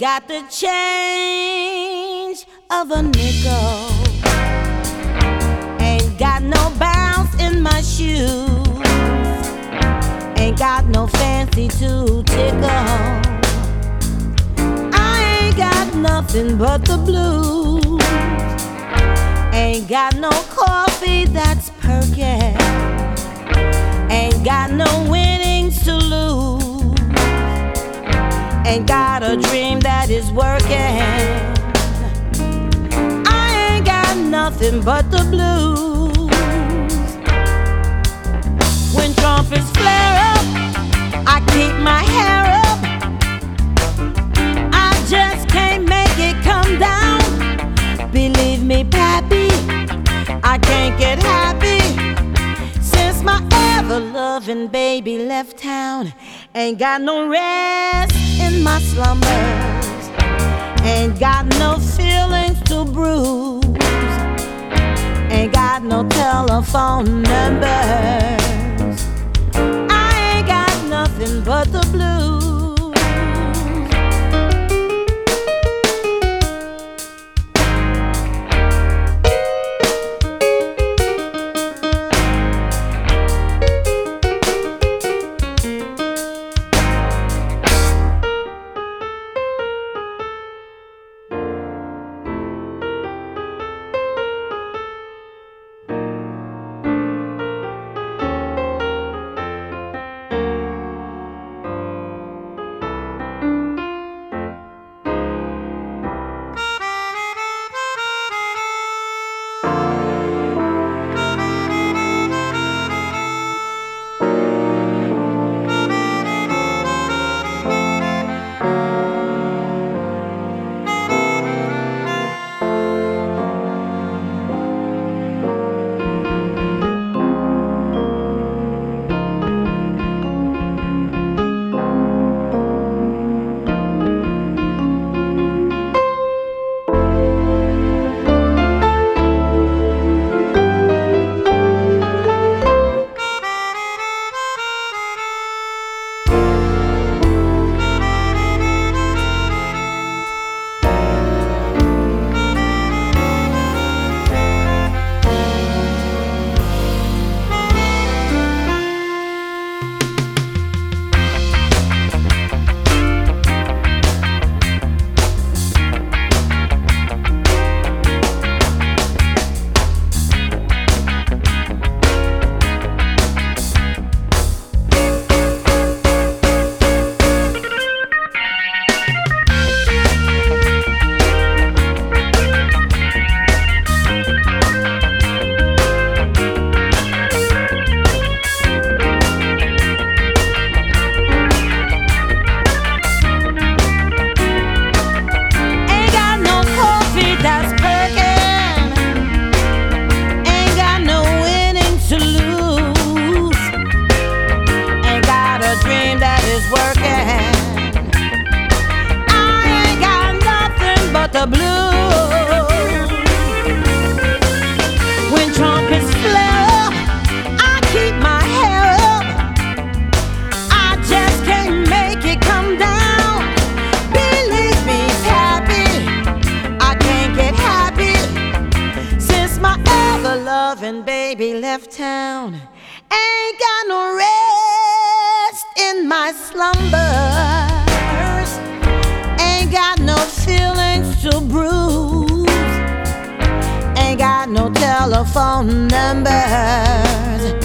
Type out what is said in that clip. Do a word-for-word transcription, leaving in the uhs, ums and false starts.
got the change of a nickel. Ain't got no bounce in my shoes. Ain't got no fancy to tickle. I ain't got nothing but the blues. Ain't got no coffee that's perking. Ain't got no winnings to lose. Ain't got a dream that is working. I ain't got nothing but the blues. When trumpets flare up, I keep my hair up. I just can't make it come down. Believe me, Pappy, I can't get happy since my ever-loving baby left town. Ain't got no rest in my slumbers. Ain't got no feelings to bruise. Ain't got no telephone numbers. I ain't got nothing but the blues. The blues. When trumpets flare up, I keep my hair up. I just can't make it come down. Believe me, Pappy, I can't get happy since my ever-loving baby left town. Ain't got no rest in my slumbers. Ain't got no feelings to bruise. Ain't got no telephone numbers.